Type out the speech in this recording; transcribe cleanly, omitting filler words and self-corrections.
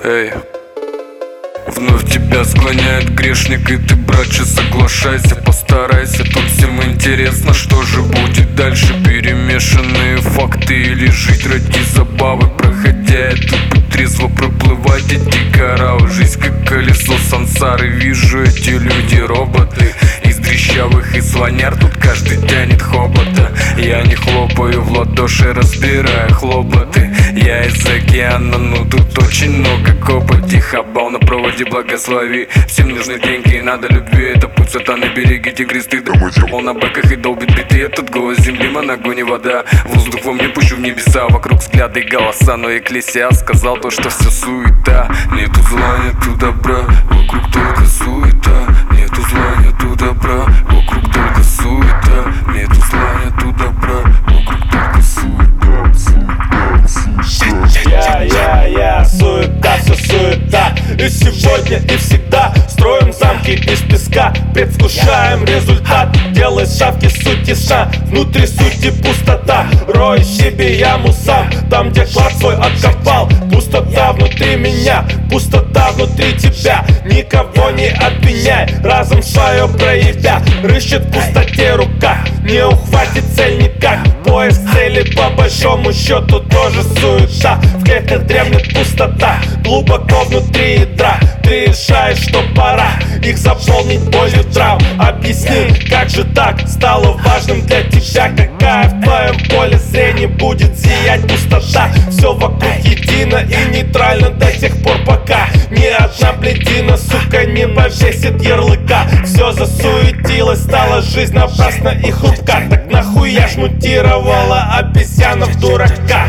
Эй, вновь тебя склоняет грешник, и ты, братче, соглашайся, постарайся. Тут всем интересно, что же будет дальше. Перемешанные факты или жить ради забавы, проходя эту путь трезво проплывать эти кораллы. Жизнь как колесо сансары, вижу эти люди роботы. Из дрищавых и слоняр тут каждый тянет хобота. Я не хлопаю в ладоши, разбирая хлопоты. Я из океана, но тут очень много копоти. Хабал на проводе, благослови. Всем нужны деньги и надо любви. Это путь сатаны, берегите кресты. Он на бэках и долбит биты. Этот голос земли, моногоне вода. Воздух во мне пущу в небеса. Вокруг взгляды и голоса, но Экклесиаст сказал то, что все суета. Нету зла, нету добра, вокруг только суета. Нету зла, нету добра, вокруг только суета. Нету зла, нету добра, вокруг только суета. Суета, все суета. И сегодня, и всегда строим замки из песка. Предвкушаем результат, делай шавки сути сна. Внутри сути пустота, рой себе яму сам. Там, где клад свой откопал. Пустота внутри меня, пустота внутри тебя. Никого не обвиняй, разом свое проявя. Рыщет в пустоте рука, не ухватит цель никак. Поиск цели по большому счету тоже суета. В клетках дремлет пустота, глубоко внутри ядра. Ты решаешь, что пора их заполнить болью травм. Объясни, как же так стало важным для тебя? Какая в твоем поле зрения будет зиять пустота? Все вокруг едино и нейтрально до тех пор, пока ни одна блядина, сука, не повесит ярлыка. Все засуетилось, стала жизнь напрасна и хрупка. Так нахуя ж мутировала обезьяна в дурака?